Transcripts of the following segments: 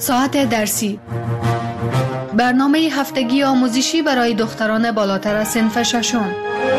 ساعت درسی، برنامه هفتگی آموزشی برای دختران بالاتر از صنف ششم.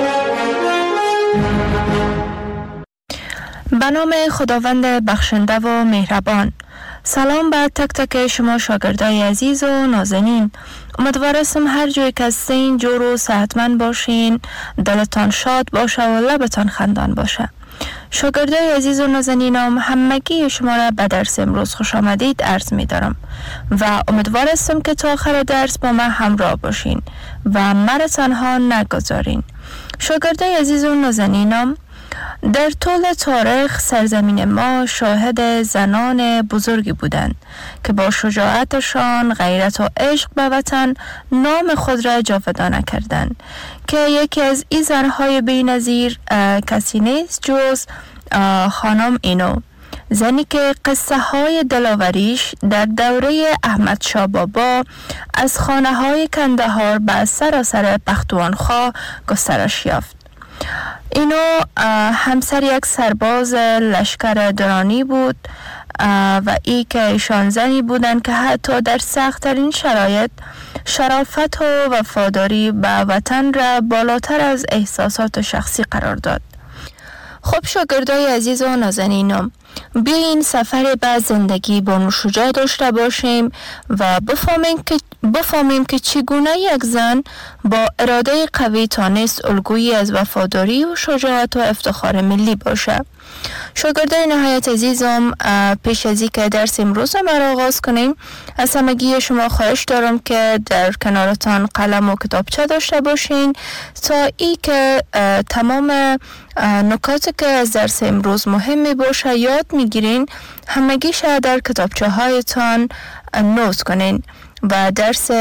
به نام خداوند بخشنده و مهربان. سلام بر تک تک شما شاگردای عزیز و نازنین. امیدوارم هر جای که هستین جور و صحتمند باشین، دلتان شاد باشه و لبتان خندان باشه. شاگردای عزیز و نازنینم، همگی شما را به درس امروز خوش آمدید عرض می دارم و امیدوارم که تا آخر درس با من همراه باشین و مرا تنها نگذارین. شاگردای عزیز و نازنینم، در طول تاریخ سرزمین ما شاهد زنان بزرگی بودند که با شجاعتشان، غیرت و عشق به وطن نام خود را جاودانه کردند که یکی از این زنهای بی‌نظیر کسی نیست جز خانم اینو، زنی که قصه های دلاوریش در دوره احمد شاه بابا از خانه های کندهار به سراسر پختونخوا گسترش یافت. اینو همسر یک سرباز لشکر درانی بود و ای که ایشان زنی بودند که حتی در سخت‌ترین شرایط شرافت و وفاداری به وطن را بالاتر از احساسات شخصی قرار داد. خب شاگردای عزیز و نازنینم، بیاین سفر به زندگی با شجاع داشته باشیم و بفهمیم که چگونه یک زن با اراده قوی تانست الگویی از وفاداری و شجاعت و افتخار ملی باشه. شاگردای نهایت عزیزم، پیش از اینکه درس امروز ما را آغاز کنیم، از همگی شما خواهش دارم که در کنارتان قلم و کتابچه داشته باشین تا ای که تمام نکاتی که از درس امروز مهم می باشه یاد میگیرین، همگیش در کتابچه هایتان نوت کنین و درس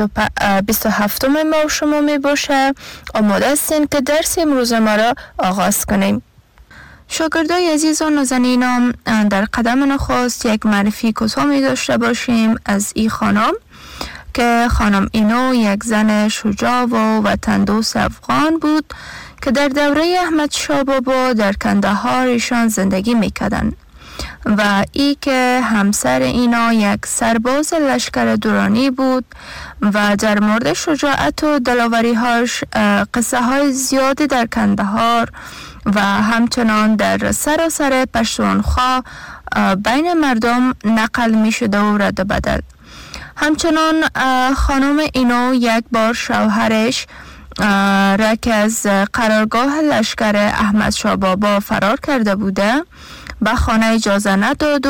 27 ما شما می باشه. آماده هستین که درس امروز ما را آغاز کنیم. شاگردای عزیز و نازنینم، در قدم نخست یک معرفی کوتاه می داشته باشیم از این خانم که خانم اینو یک زن شجاع و وطن دوست افغان بود که در دوره احمد شاه بابا در کندهار ایشان زندگی میکردن و ای که همسر اینا یک سرباز لشکر درانی بود و در مورد شجاعت و دلاوری هاش قصه های زیادی در کندهار و همچنان در سراسر پختونخوا بین مردم نقل می شده و رد بدل. همچنان خانم اینو یک بار شوهرش را که از قرارگاه لشکر احمد شاه بابا فرار کرده بوده به خانه اجازه نداد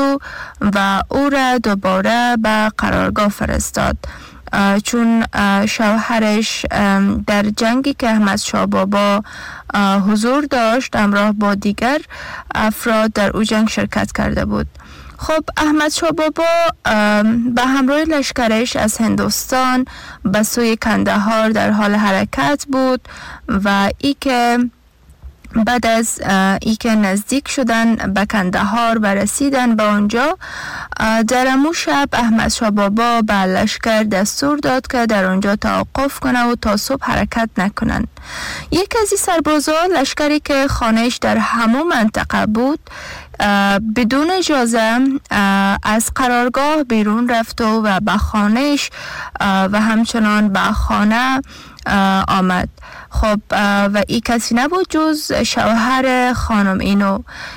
و او را دوباره به قرارگاه فرستاد، چون شوهرش در جنگی که احمد شاه بابا حضور داشت همراه با دیگر افراد در او جنگ شرکت کرده بود. خب احمد شاه بابا به همراه لشکرش از هندوستان به سوی کندهار در حال حرکت بود و ای که بعد از ای که نزدیک شدن به کندهار و رسیدن به آنجا، در امو شب احمد شاه بابا به لشکر دستور داد که در آنجا توقف کنه و تا صبح حرکت نکنن. یک از این سربازا لشکری که خانهش در همون منطقه بود بدون اجازه از قرارگاه بیرون رفت و به خانهش و همچنان به خانه آمد. خب و این کسی نبود جز شوهر خانم اینو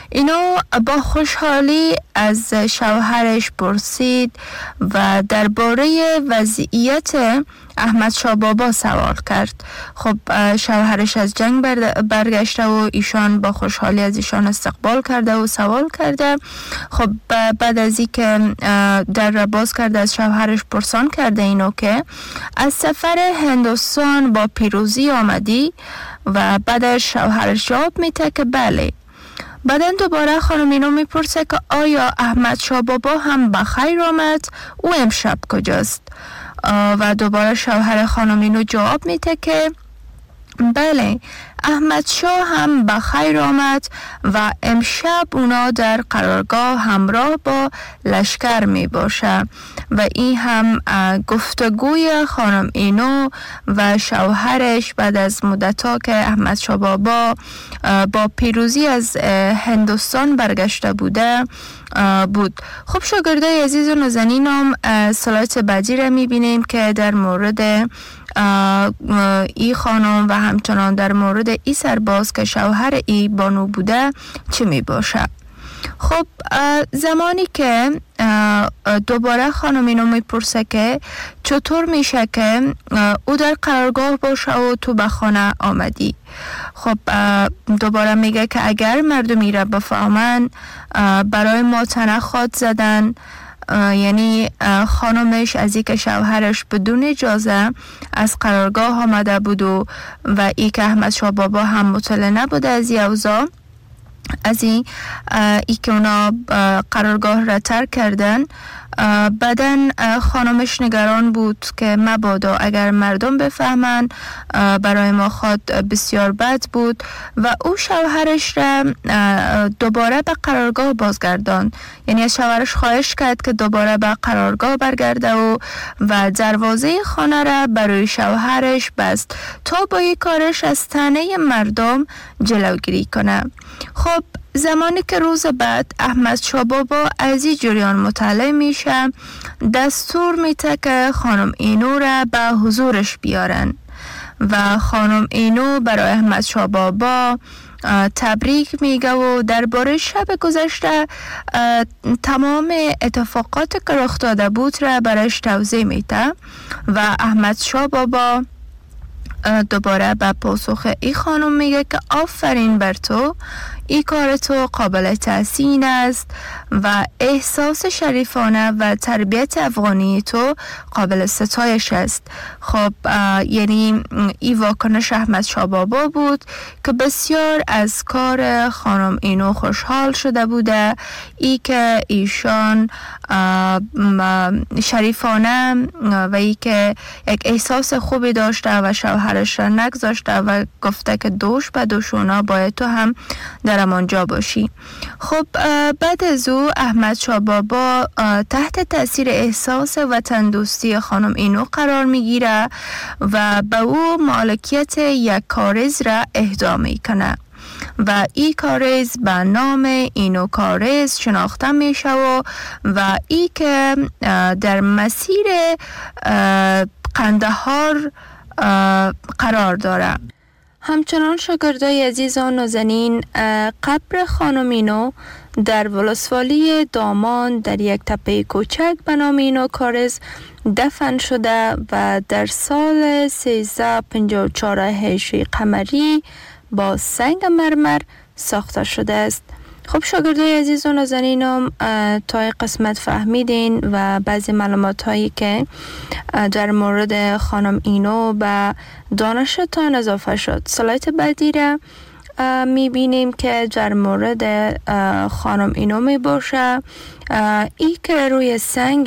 با خوشحالی از شوهرش پرسید و درباره وضعیت احمد شاه بابا سوال کرد. خب شوهرش از جنگ برگشته و ایشان با خوشحالی از ایشان استقبال کرده و سوال کرده. خب بعد از این که در را باز کرده از شوهرش پرسان کرده اینو که از سفر هندوستان با پیروزی آمدی و بعدش شوهرش جواب میده که بله. بعدن دوباره خانم اینو میپرسه که آیا احمد شاه بابا هم بخیر آمد؟ او امشب کجاست؟ و دوباره شوهر خانم اینو جواب میده که بله، احمد شاه هم به خیر آمد و امشب اونا در قرارگاه همراه با لشکر می باشه و این هم گفتگوی خانم اینو و شوهرش بعد از مدت‌ها که احمد شاه بابا با پیروزی از هندوستان برگشته بوده بود. خب شاگردای عزیز و نازنینم، سلایت بعدی را می بینیم که در مورد ای خانم و همچنان در مورد ای سرباز که شوهر ای بانو بوده چی می باشه. خب زمانی که دوباره خانم اینو میپرسه که چطور میشه که او در قرارگاه باشه و تو به خانه آمدی. خب دوباره میگه که اگر مردمی را بفهمن برای ما تنخواد زدن، یعنی خانمش از این که شوهرش بدون اجازه از قرارگاه آمده بود و ای که احمد شاه بابا هم مطلع نبوده از این اوضاع، از این که اونا قرارگاه را ترک کردن. بعدن خانمش نگران بود که مبادا اگر مردم بفهمن برای ما خود بسیار بد بود و او شوهرش را دوباره به قرارگاه بازگردان، یعنی از شوهرش خواهش کرد که دوباره به قرارگاه برگرده و دروازه خانه را برای شوهرش بست تا با یک کارش از طعنه مردم جلوگیری کنه. خب زمانی که روز بعد احمد شاه بابا از این جریان مطلع میشه، دستور میده که خانم اینو را به حضورش بیارن و خانم اینو برای احمد شاه بابا تبریک میگه و درباره شب گذشته تمام اتفاقات که رخ داده بود را برایش توضیح میده و احمد شاه بابا دوباره به پاسخ ای خانم میگه که آفرین بر تو، ای کار تو قابل تحسین است و احساس شریفانه و تربیت افغانی تو قابل ستایش است. خب یعنی ای واکنش احمد شاه بابا بود که بسیار از کار خانم اینو خوشحال شده بوده، ای که ایشان شریفانه و ای که یک احساس خوبی داشته و شوهرش را نگذاشته و گفته که دوش به دوشونا باید تو هم در امانجا باشی. خب بعد از او احمد شاه بابا تحت تاثیر احساس وطن دوستی خانم اینو قرار میگیره و به او مالکیت یک کارز را اهدا میکنه و این کارز به نام اینو کارز شناخته میشه و ای که در مسیر قندهار قرار داره. همچنان شاگردای عزیز و نازنین، قبر خانم اینو در ولسوالی دامان در یک تپه کوچک به نام اینو کارز دفن شده و در سال 1354 هجری قمری با سنگ مرمر ساخته شده است. خب شاگردای عزیز و نازنینم، تا قسمت فهمیدین و بعضی معلومات هایی که در مورد خانم اینو به دانشتان اضافه شد. سلایت بعدی را میبینیم که در مورد خانم اینو میباشه. ای که روی سنگ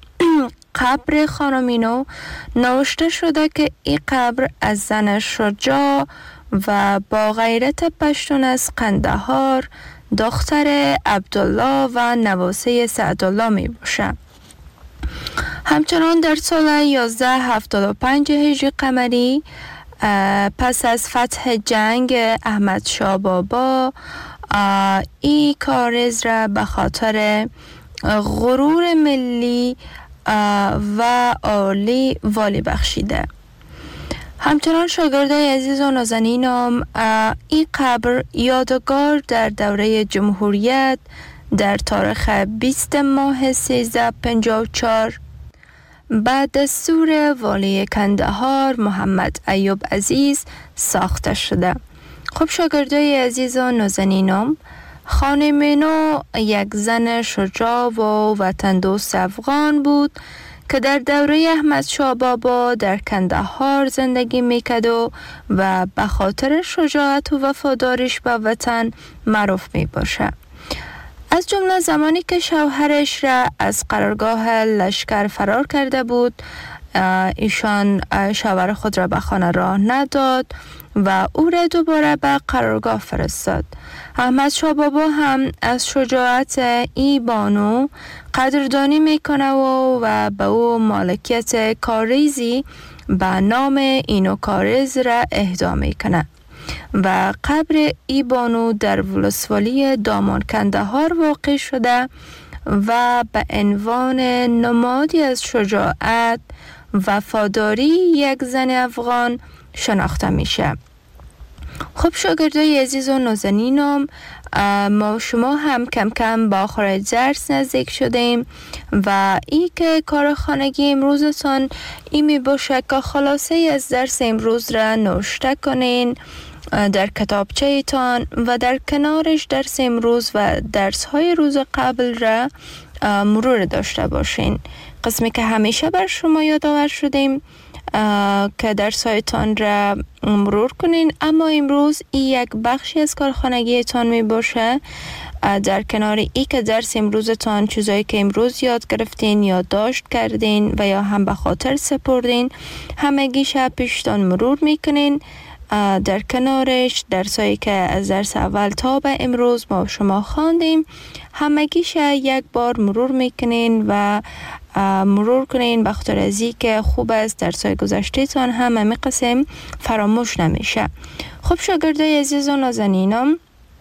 قبر خانم اینو نوشته شده که این قبر از زن شجاع و با غیرت پشتون از قندهار، دختر عبدالله و نواسه سعدالله می باشه. همچنان در سال 1175 هجری قمری پس از فتح جنگ احمد شاه بابا این کارز را به خاطر غرور ملی و عالی والی بخشیده. همچنان شاگردای عزیز و نازنینم، این قبر یادگار در دوره جمهوریت در تاریخ 20 ماه 1354 بعد دستور والی کندهار محمد ایوب عزیز ساخته شده. خب شاگردای عزیز و نازنینم، خانم اینو یک زن شجاع و وطن دوست افغان بود که در دوره احمد شاه بابا در کندهار زندگی میکرد و به خاطر شجاعت و وفاداریش به وطن معروف می باشه. از جمله زمانی که شوهرش را از قرارگاه لشکر فرار کرده بود، ایشان شوهر خود را به خانه راه نداد و او را دوباره به قرارگاه فرستاد. احمدشاه بابا هم از شجاعت ای بانو قدردانی میکنه و به او مالکیت کاریزی به نام اینو کاریز را اهدا میکنه و قبر ای بانو در ولسوالی دامان کندهار واقع شده و به عنوان نمادی از شجاعت وفاداری یک زن افغان شناخته میشه. خب شاگردای عزیز و نازنینم، ما شما هم کم کم با آخر درس نزدیک شدیم و ای که کار خانگی امروزتان ای می باشه که خلاصه از درس امروز را نوشته کنین در کتابچه تان و در کنارش درس امروز و درس های روز قبل را مرور داشته باشین. قسمی که همیشه بر شما یادآور شدیم که درس هایتان را مرور کنین، اما امروز این یک بخشی از کارخانگی تان می باشه. در کنار ای که درس امروزتان چیزایی که امروز یاد گرفتین یا داشت کردین و یا هم به خاطر سپردین همگیش پیشتان مرور میکنین. در کنارش درسایی که از درس اول تا به امروز ما شما خواندیم همگیش یک بار مرور میکنین و مرور کنین به خاطر ازی که خوب است درسای گذشته تان همه قسم فراموش نمیشه. خب شاگردای عزیز و نازنینم،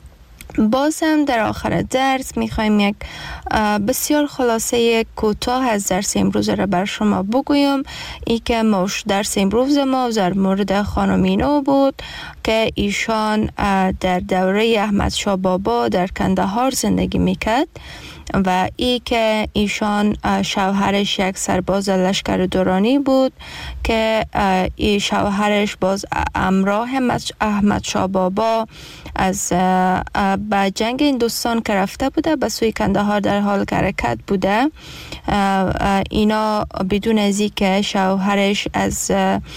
باز هم در آخر درس میخوایم یک بسیار خلاصه کوتاه از درس امروز را بر شما بگویم. ای که درس امروز ما در مورد خانم اینو بود که ایشان در دوره احمدشاه بابا در کندهار زندگی میکرد و ای که ایشان شوهرش یک سرباز لشکر دورانی بود که ای شوهرش باز همراه احمدشاه بابا از به جنگ هندوستان که رفته بوده به سوی کندهار در حال حرکت بوده. اینا بدون از که شوهرش از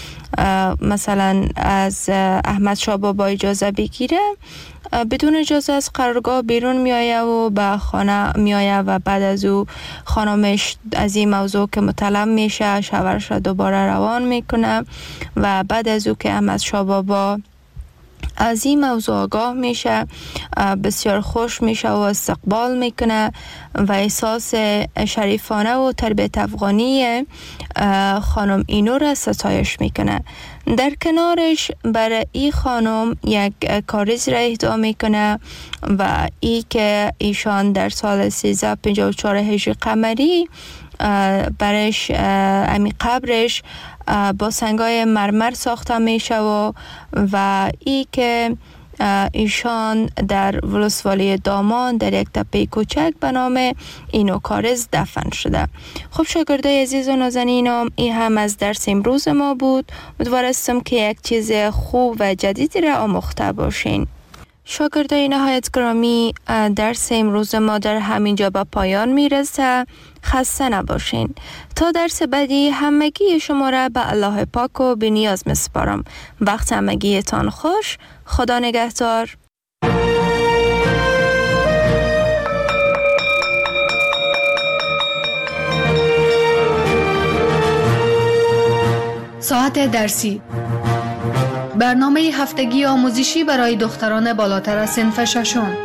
مثلا از احمدشاه بابا اجازه بگیره بدون اجازه از قرارگاه بیرون میآیه و به خانه میآیه و بعد از او خانمش از این موضوع که مطلب میشه شوهرش را دوباره روان میکنه و بعد از او که احمدشاه بابا از این موضوع آگاه میشه بسیار خوش میشه و استقبال میکنه و احساس شریفانه و تربیت افغانی خانم اینو را ستایش میکنه. در کنارش برای این خانم یک کاریز را اهدا میکنه و ای که ایشان در سال 1354 هجری قمری برش امی قبرش با سنگای مرمر ساخته میشه و ای که ایشان در ولسوالی دامان در یک تپه کوچک به نام اینو کاریز دفن شده. خب شاگردای عزیز و نازنینم، این هم از درس امروز ما بود. امیدوارم که یک چیز خوب و جدیدی را آموخته باشین. شاگردای نهایت گرامی، درس امروز ما در همینجا به پایان میرسه. خسته نباشین. تا درس بعدی همگی شما را به الله پاک و بی‌نیاز میسپارم. وقت همگیتان خوش. خدا نگهدار. ساعت درسی، برنامه هفتگی آموزشی برای دختران بالاتر از صنف ششم.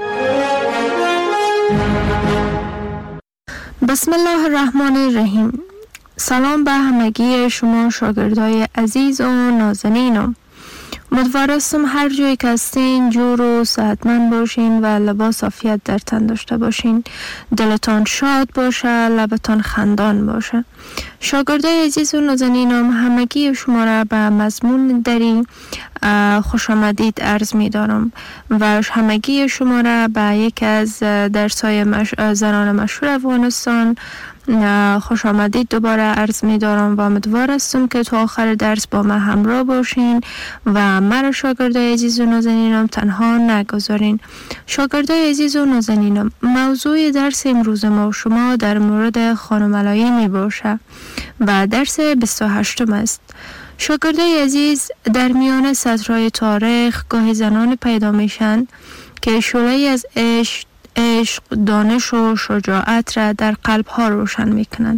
بسم الله الرحمن الرحیم. سلام به همگی شما شاگردای عزیز و نازنینم. امیدوارم هر جایی که هستین جور و صحتمند باشین و لباس عافیت در تن داشته باشین. دلتان شاد باشه، لبتان خندان باشه. شاگردای عزیز و نازنینم، همگی شما را به مضمون دری خوش آمدید عرض می دارم و همگی شما را به یک از درس‌های زنان مشهور افغانستان خوش آمدید دوباره عرض می دارم و امیدوارم که تا آخر درس با من همراه باشین و مرا شاگردای عزیز و نازنینم تنها نگذارین. شاگردای عزیز و نازنینم، موضوع درس امروز ما و شما در مورد خانم علایی می باشه و درس 28 است. شاگردای عزیز، در میان سطرهای تاریخ گاهی زنان پیدا میشن که شعله‌ای از عشق، دانش و شجاعت را در قلب‌ها روشن میکنند.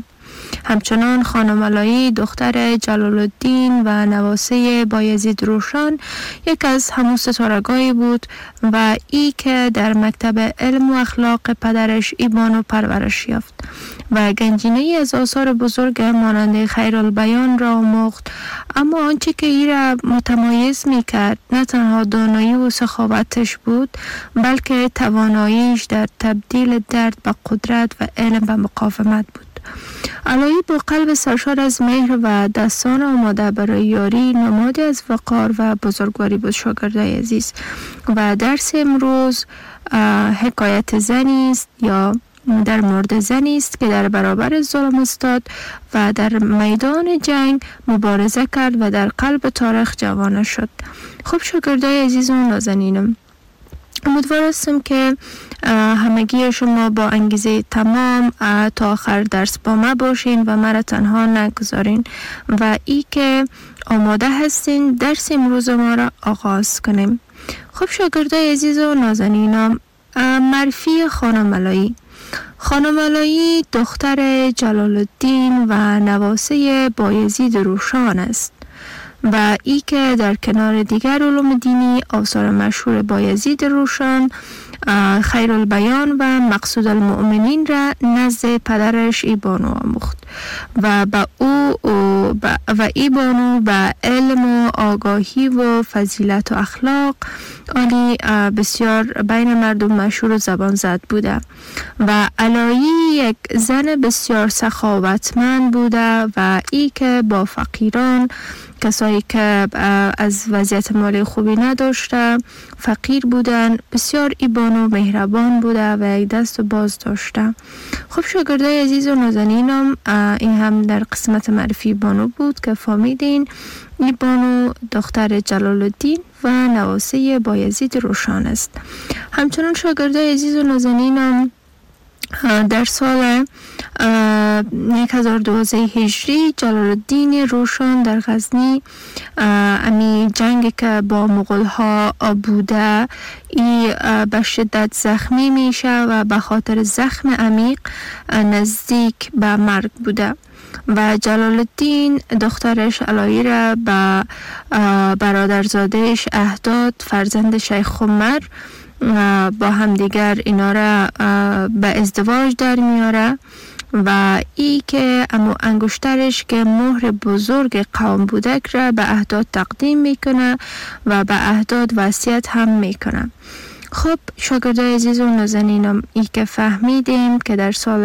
همچنان خانم علایی دختر جلال الدین و نواسه بایزید روشن یک از همون ستارگانی بود و ای که در مکتب علم و اخلاق پدرش ایبانو پرورش یافت و گنجینه از آثار بزرگ مانند خیرالبیان را آموخت. اما آنچه که ای را متمایز می کرد نه تنها دانایی و سخاوتش بود، بلکه تواناییش در تبدیل درد به قدرت و علم به مقاومت بود. علایی با قلب سرشار از مهر و دستان آماده برای یاری نمادی از وقار و بزرگواری بود. شاگردای عزیز، و درس امروز حکایت زنی است یا در مورد زنی است که در برابر ظلم استاد و در میدان جنگ مبارزه کرد و در قلب تاریخ جوانه شد. خب شاگردای عزیز و نازنینم، امیدوار هستم که همگی شما با انگیزه تمام تا آخر درس با ما باشین و مرا تنها نگذارین و ای که آماده هستین درس امروز ما را آغاز کنیم. خب شاگردای عزیز و نازنینم، معرفی خانم علایی. خانم علایی دختر جلال الدین و نواسه بایزید روشن است و ای که در کنار دیگر علوم دینی آثار مشهور بایزید روشن، خیرالبیان و مقصود المؤمنین را نزد پدرش ایبانو آموخت و ایبانو به علم و آگاهی و فضیلت و اخلاق عالی بسیار بین مردم مشهور و زبان زد بوده و علایی یک زن بسیار سخاوتمند بوده و ای که با فقیران، کسایی که از وضعیت مالی خوبی نداشته، فقیر بودن، بسیار ایبانو مهربان بوده و یک دست و باز داشته. خب شاگردای عزیز و نازنینم، این هم در قسمت معرفی بانو بود که فهمیدین ایبانو دختر جلال الدین و نواسه بایزید روشن است. همچنان شاگردای عزیز و نازنینم، در سال 1012 هجری جلال الدین روشن در غزنی امی جنگ که با مغول ها بوده ای به شدت زخمی میشه و به خاطر زخم عمیق نزدیک به مرگ بوده و جلال الدین دخترش علایی را به برادرزادهش اهداد فرزند شیخ عمر با هم دیگر اینا را به ازدواج در میاره و ای که امو انگشترش که مهر بزرگ قوم بودک را به اهداد تقدیم میکنه و به اهداد وصیت هم میکنه. خب شاگردای عزیز و نازنینم، ای که فهمیدیم که در سال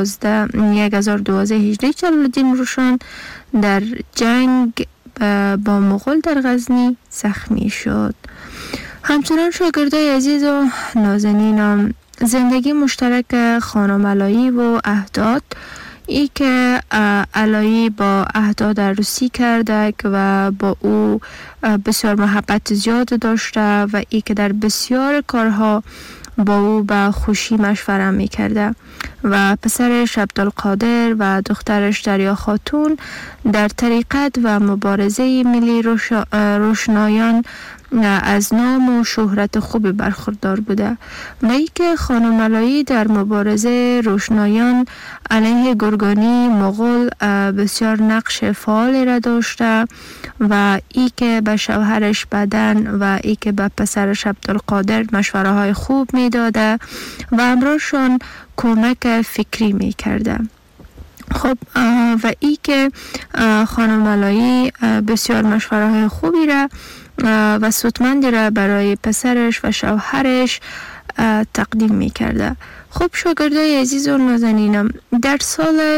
1012 هجری جلال الدین روشن در جنگ با مغول در غزنی زخمی شد. همچنان شاگردای عزیز و نازنینم، زندگی مشترک خانم علایی و اهداد، ای که علایی با اهداد عروسی کرده و با او بسیار محبت زیاد داشته و ای که در بسیار کارها با او به خوشی مشوره می کرده و پسرش عبدالقادر و دخترش دریا خاتون در طریقت و مبارزه ملی روشنایان از نام و شهرت خوبی برخوردار بوده و ای که خانم علایی در مبارزه روشنایان علیه گرگانی مغول بسیار نقش فعال را داشته و ای که به شوهرش بدن و ای که به پسرش عبدالقادر مشوره های خوب می داده و امراشون کمک فکری می کرده. خب و ای که خانم علایی بسیار مشوره های خوبی را و سودمندی را برای پسرش و شوهرش تقدیم می کرده. خب شاگردای عزیز و نازنینم، در سال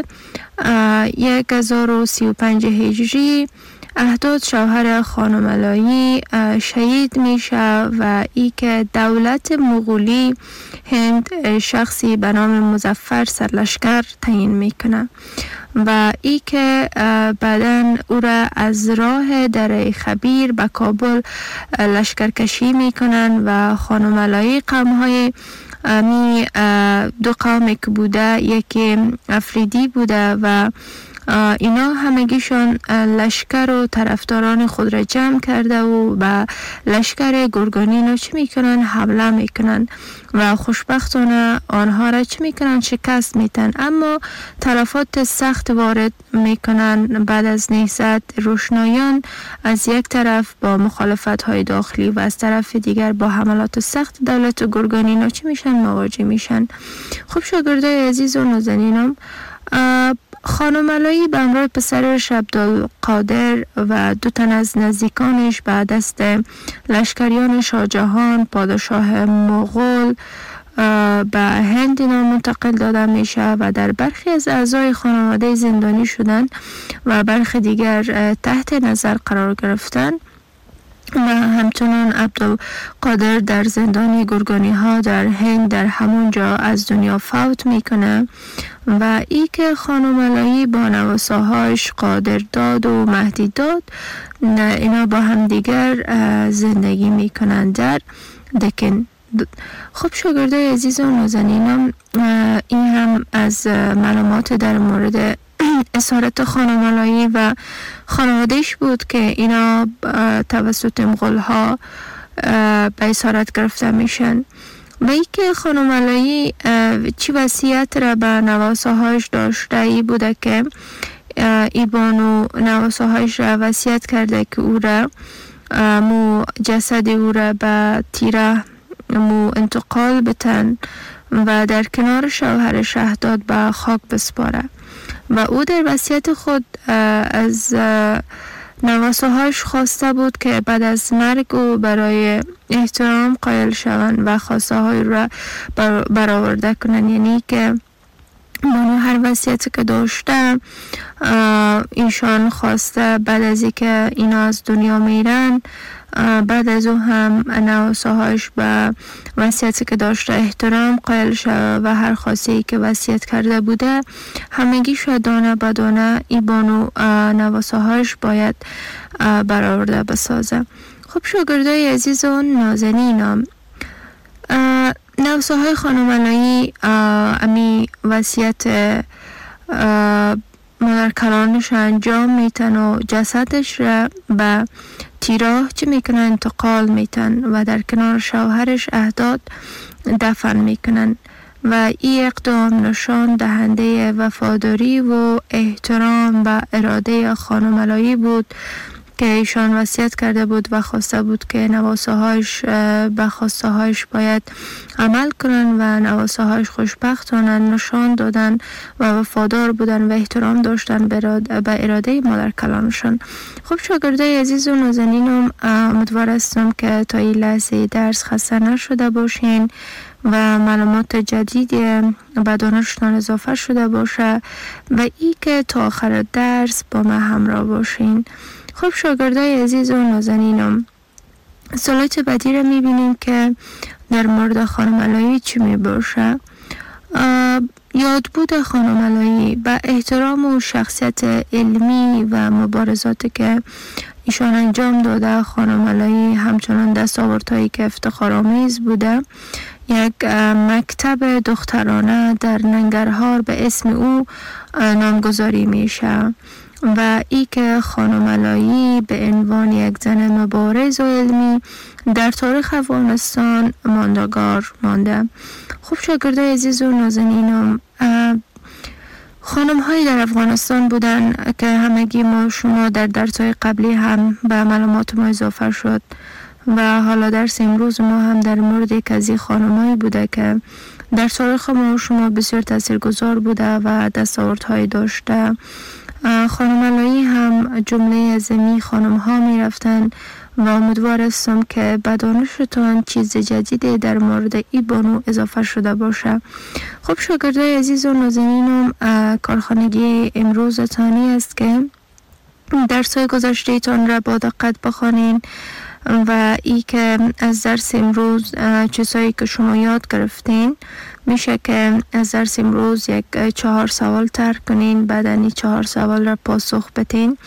1035 هجری اهداد شوهر خانم علایی شهید میشه و ای که دولت مغولی هند شخصی به نام مظفر سرلشکر تعیین میکنه و ای که بعداً او را از راه دره خبیر به کابل لشکرکشی میکنن و خانم علایی قوم‌های دو قومی که بوده، یکی افریدی بوده و اینا همگیشان لشکر و طرفداران خود را جمع کرده و به لشکر گرگانینا چی میکنن؟ حمله میکنن و خوشبختانه آنها را چی میکنن؟ شکست میتن. اما تلفات سخت وارد میکنن. بعد از نهضت روشنایان از یک طرف با مخالفت های داخلی و از طرف دیگر با حملات سخت دولت گرگانینا چی میشن؟ مواجه میشن. خب شاگردای عزیز و نازنینم، خانم علایی به همراه پسرش عبدالقادر و 2 تن از نزدیکانش به دست لشکریان شاهجهان پادشاه مغول به هند منتقل داده میشه و در برخی از اعضای خانواده زندانی شدن و برخی دیگر تحت نظر قرار گرفتن و همچنان عبدالقادر در زندان گرگانی ها در هند در همون جا از دنیا فوت میکنه و ای که خانم علایی با نواساهاش قادرداد و مهدیداد اینا با هم دیگر زندگی میکنن در دکن. خب شاگردای عزیز و نازنینم، این هم از معلومات در مورد اسارت خانم علایی و خانوادهش بود که اینا توسط مغول ها به اسارت گرفته میشن و ای که خانم علایی چی وصیت را به نواساهایش داشته ای بوده که ای بانو نواساهایش را وصیت کرده که او را جسد او را به تیره انتقال بتن و در کنار شوهر شهداد به خاک بسپاره و او در وصیت خود از نواساهاش خواسته بود که بعد از مرگ او برای احترام قائل شوند و خواسته های را برآورده کنند. یعنی که منو هر وصیتی که داشته ایشان خواسته بعد از اینکه اینا از دنیا میرن، بعد از او هم نواساهاش به وصیتی که داشته احترام قائل شد و هر خواسته که وصیت کرده بوده همگی شد دانه به دانه ای بانو نواساهاش باید برآورده بسازه. خب شاگردای عزیز و نازنینم، نواساهای خانم علایی امی وصیت مادر کلانش انجام میتن و جسدش را به تیراه چی میکنن؟ انتقال میتن و در کنار شوهرش اهداد دفن میکنن و این اقدام نشان دهنده وفاداری و احترام و اراده خانم علایی بود که ایشان وصیت کرده بود و خواسته بود که نواساهایش به خواستهایش باید عمل کنن و نواساهایش خوشبختانه نشان دادن و وفادار بودن و احترام داشتن به اراده مادر کلانشان. خب شاگردای عزیز و نازنینم، امیدوار هستم که تا این لحظه درس خسته نشده باشین و معلومات جدیدی به دانشتان اضافه شده باشه و ای که تا آخر درس با ما همراه باشین. خب شاگردای عزیز و نازنینم، سلایت بعدی رو میبینیم که در مورد خانم علایی چی میباشه. یادبود خانم علایی به احترام و شخصیت علمی و مبارزاتی که ایشان انجام داده، خانم علایی همچنان دستاوردهایی که افتخارآمیز بوده. یک مکتب دخترانه در ننگرهار به اسم او نامگذاری میشه و ای که خانم علایی به عنوان یک زن مبارز و علمی در تاریخ افغانستان ماندگار مانده. خب شاگردای عزیز و نازنینم، خانم هایی در افغانستان بودن که همگی ما شما در درس‌های قبلی هم به معلومات ما اضافه شد و حالا درس امروز ما هم در مورد یک از این خانم‌هایی بوده که در تاریخ ما شما بسیار تاثیرگذار بوده و دستاوردهایی داشته. خانم علایی هم جمله از این خانم ها می رفتن و امیدوار هستم که به دانشتان چیز جدیدی در مورد ای بانو اضافه شده باشه. خب شاگردای عزیز و نازنینم، کارخانگی امروز تانی است که درس‌های گذشته تان را با دقت بخوانین و ای که از درس امروز چیزهایی که شما یاد گرفتین میشه که از درس امروز یک 4 سوال طرح کنین، بعد این 4 سوال را پاسخ بدین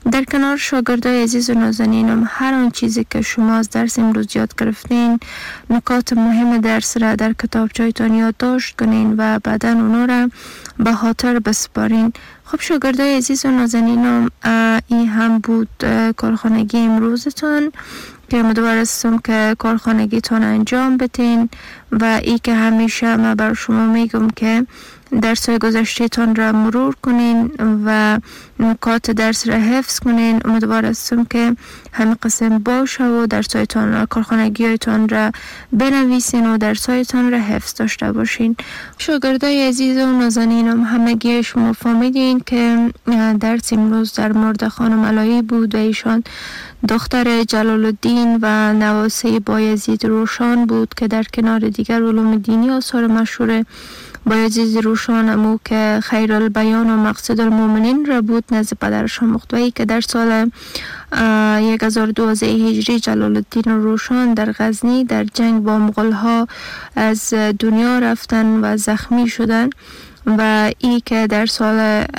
در کنار شاگردای عزیز و نازنینم، هر آن چیزی که شما از درس امروز یاد گرفتین، نکات مهم درس را در کتابچه‌تان یادداشت کنین و بعداً اونا را به خاطر بسپارین. خب شاگردای عزیز و نازنینم، این هم بود کارخانگی امروزتان که امیدوارم که کارخانگیتان انجام بدین و ای که همیشه من بر شما میگم که درس‌های گذشته تان را مرور کنین و نکات درس را حفظ کنین. امیدوارم که همه قسم باشه و درس‌های تان را، کارخانگی تان را بنویسین و درس‌های تان را حفظ داشته باشین. شاگردای عزیز و نازنینم، همگی شما فهمیدین که درس امروز در مورد خانم علایی بود و ایشان دختر جلال الدین و نواسه بایزید روشان بود که در کنار دیگر علوم دینی آثار مشهور بایزید روشان امو که خیر البیان و مقصد المؤمنین را بود نزد پدرشان مختوی که در سال 1012 هجری جلال الدین روشان در غزنی در جنگ با مغول‌ها از دنیا رفتن و زخمی شدن و ای که در سال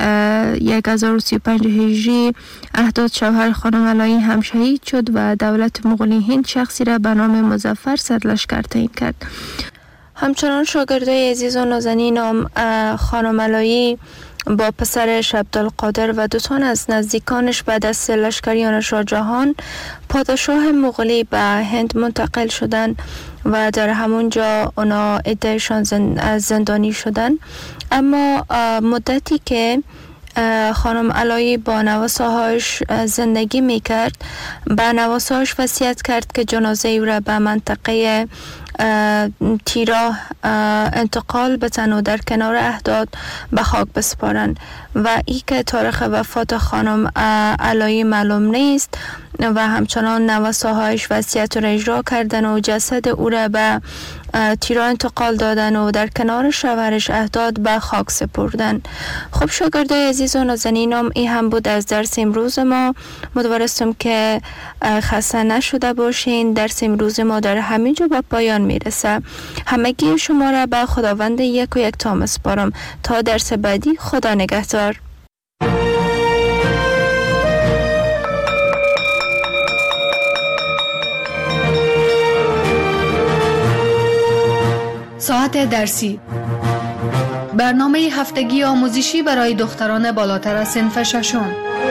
1035 هجری احداد شوهر خانم علایی هم شهید شد و دولت مغولی هند شخصی را به نام مظفر سرلشکر تعیین کرد. همچنان شاگردای عزیز و نازنینم، خانم علایی با پسرش عبدالقادر و 2 تن از نزدیکانش بعد از لشکریان شاه جهان پادشاه مغولی به هند منتقل شدن و در همونجا اونا عدهشان زندانی شدن. اما مدتی که خانم علایی با نواسه‌هاش زندگی میکرد، به نواسه‌هاش وصیت کرد که جنازه او را به منطقه تیراه انتقال بتن و در کنار احداد به خاک بسپارن و ای که تاریخ وفات خانم علایی معلوم نیست و همچنان نواسه‌هاش وصیت را اجرا کردن و جسد او را به تیراه انتقال دادن و در کنار شوهرش احداد به خاک سپردن. خب شاگردای عزیز و نازنینم، این هم بود از درس امروز ما. امیدوارم که خسته نشده باشین. درس امروز ما در همینجا به پایان میرسه. همگی شما را به خداوند یک و یک تا میسپارم تا درس بعدی. خدا نگهدار. ساعت درسی، برنامه هفتگی آموزشی برای دختران بالاتر از صنف ششم.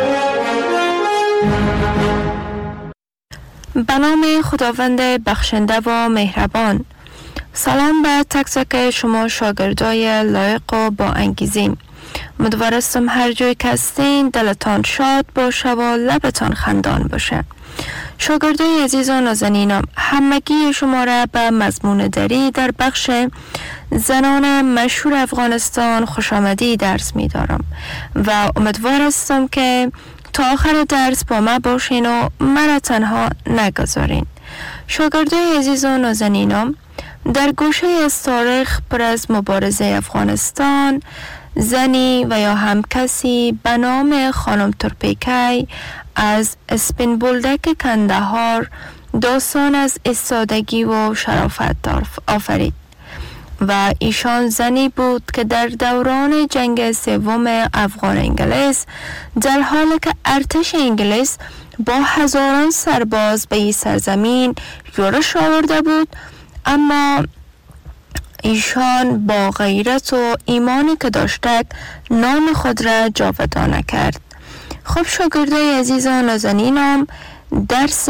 به نام خداوند بخشنده و مهربان. سلام به تک تک شما شاگردای لایق و با انگیزه. امیدوارم هر جای که هستین دلتان شاد باشه و لبتان خندان باشه. شاگردای عزیز و نازنینم، همگی شما را به مضمون دری در بخش زنان مشهور افغانستان خوش آمدی درس می دارم و امیدوار هستم که تا آخر درس با ما باشین و مرا تنها نگذارین. شاگردای عزیز و نازنینم، در گوشه از تاریخ پر از مبارزه افغانستان، زنی و یا هم کسی به نام خانم تورپیکی از اسپین بولدک کندهار داستان از ایستادگی و شرافت آفرید و ایشان زنی بود که در دوران جنگ سوم افغان انگلیس در حالی که ارتش انگلیس با هزاران سرباز به این سرزمین یورش آورده بود، اما ایشان با غیرت و ایمانی که داشتند نام خود را جاودانه کرد. خب شاگردای عزیز و نازنینم، درس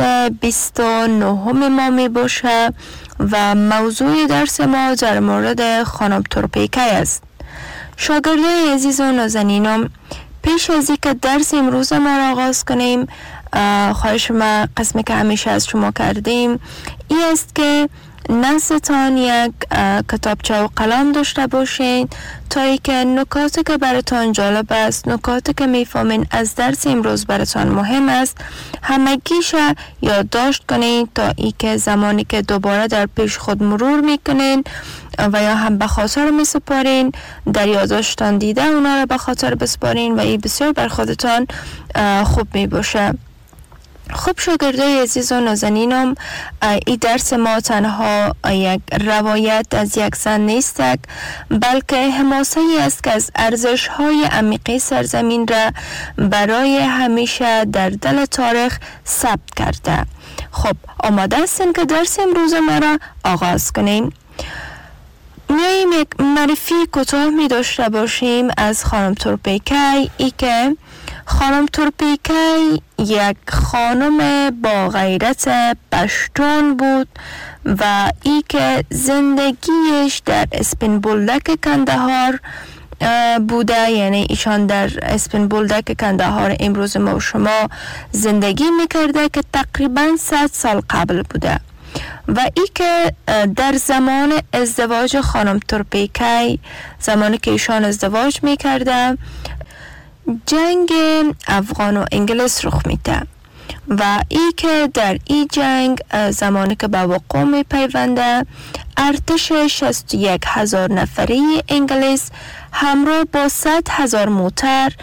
29 ما می باشه و موضوع درس ما در مورد خانم تورپیکی است. شاگردای عزیز و نازنینم، پیش از اینکه درس امروز ما را آغاز کنیم، خواهش ما قسمی که همیشه از شما کردیم این است که نزدتان یک کتابچه و قلم داشته باشین تا ای که نکاتی که براتان جالب است، نکاتی که میفهمین از درس امروز براتان مهم است، همگیش یادداشت کنین تا ای که زمانی که دوباره در پیش خود مرور میکنین و یا هم به خاطر میسپارین، در یادداشتان دیده اونا را به خاطر بسپارین و این بسیار بر خودتان خوب میباشه. خب شاگردای عزیز و نازنینم، این درس ما تنها یک روایت از یک زن نیست، بلکه حماسه ای است که از ارزش های عمیقی سرزمین را برای همیشه در دل تاریخ ثبت کرده. خب آماده هستین که درس امروز ما را آغاز کنیم؟ میاییم یک معرفی کوتاه می داشته باشیم از خانم تورپیکی. ای که خانم تورپیکی یک خانم با غیرت پشتون بود و ای که زندگیش در اسپین بولدک کندهار بوده، یعنی ایشان در اسپین بولدک کندهار امروز ما و شما زندگی میکرده که تقریبا 100 سال قبل بوده و ای که در زمان ازدواج خانم تورپیکی، زمانی که ایشان ازدواج میکرده، جنگ افغان و انگلیس رخ میده و ای که در این جنگ زمانی که به وقوع می پیونده، ارتش 61,000 نفری انگلیس همراه با 100,000 موتر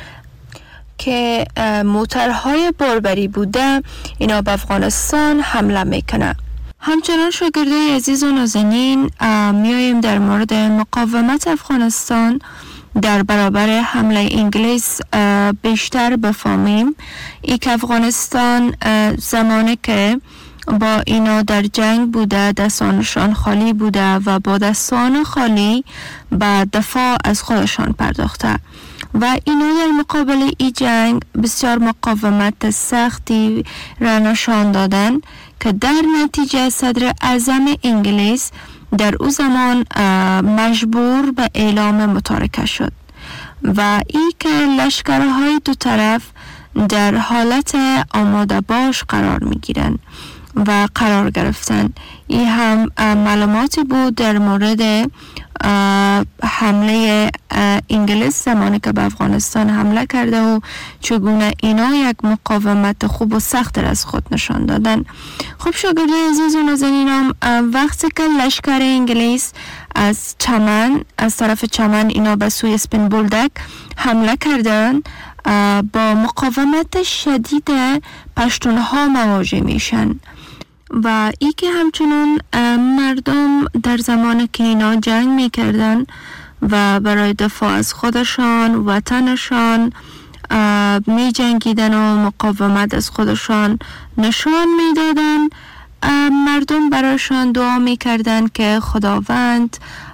که موترهای باربری بوده، اینا به افغانستان حمله میکنه. همچنان شاگردای عزیز و نازنین، میاییم در مورد مقاومت افغانستان در برابر حمله انگلیس بیشتر بفهمیم. ای که افغانستان زمانی که با اینا در جنگ بوده، دستانشان خالی بوده و با دستان خالی به دفاع از خودشان پرداخته و اینا در مقابل ای جنگ بسیار مقاومت سختی را نشان دادن که در نتیجه صدر اعظم انگلیس در او زمان مجبور به اعلام متارکه شد و ای که لشکرهای دو طرف در حالت آماده باش قرار می گیرن و قرار گرفتن. این هم معلوماتی بود در مورد حمله انگلیس زمانی که به افغانستان حمله کرده و چگونه اینا یک مقاومت خوب و سخت از خود نشان دادن. خب شاگردای عزیز و نازنینم، وقتی که لشکر انگلیس از طرف چمن اینا به سوی اسپین بولدک حمله کردن، با مقاومت شدید پشتونها مواجه میشن و ای که همچنان مردم در زمان که اینا جنگ میکردن و برای دفاع از خودشان وطنشان می جنگیدن و مقاومت از خودشان نشان میدادن، مردم برایشان دعا میکردن که خداوند